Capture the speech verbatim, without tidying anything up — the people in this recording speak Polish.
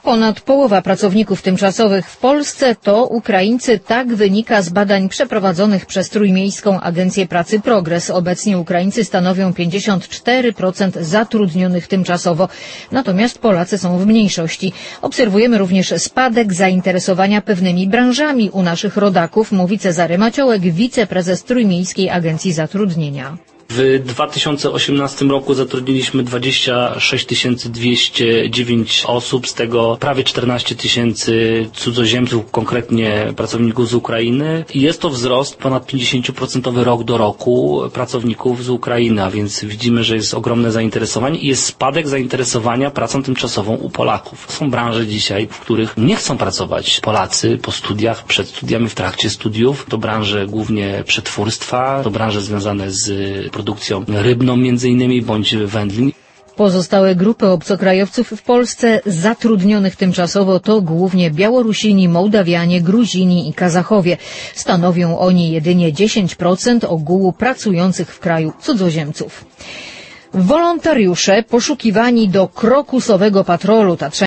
Ponad połowa pracowników tymczasowych w Polsce to Ukraińcy, tak wynika z badań przeprowadzonych przez Trójmiejską Agencję Pracy Progres. Obecnie Ukraińcy stanowią pięćdziesiąt cztery procent zatrudnionych tymczasowo, natomiast Polacy są w mniejszości. Obserwujemy również spadek zainteresowania pewnymi branżami u naszych rodaków, mówi Cezary Maciołek, wiceprezes Trójmiejskiej Agencji Zatrudnienia. W dwa tysiące osiemnastym roku zatrudniliśmy dwadzieścia sześć tysięcy dwieście dziewięć osób, z tego prawie czternaście tysięcy cudzoziemców, konkretnie pracowników z Ukrainy. I jest to wzrost ponad pięćdziesiąt procent rok do roku pracowników z Ukrainy, a więc widzimy, że jest ogromne zainteresowanie i jest spadek zainteresowania pracą tymczasową u Polaków. Są branże dzisiaj, w których nie chcą pracować Polacy po studiach, przed studiami, w trakcie studiów. To branże głównie przetwórstwa, to branże związane z produkcją rybną między innymi, bądź wędlin. Pozostałe grupy obcokrajowców w Polsce zatrudnionych tymczasowo to głównie Białorusini, Mołdawianie, Gruzini i Kazachowie. Stanowią oni jedynie dziesięć procent ogółu pracujących w kraju cudzoziemców. Wolontariusze poszukiwani do krokusowego patrolu.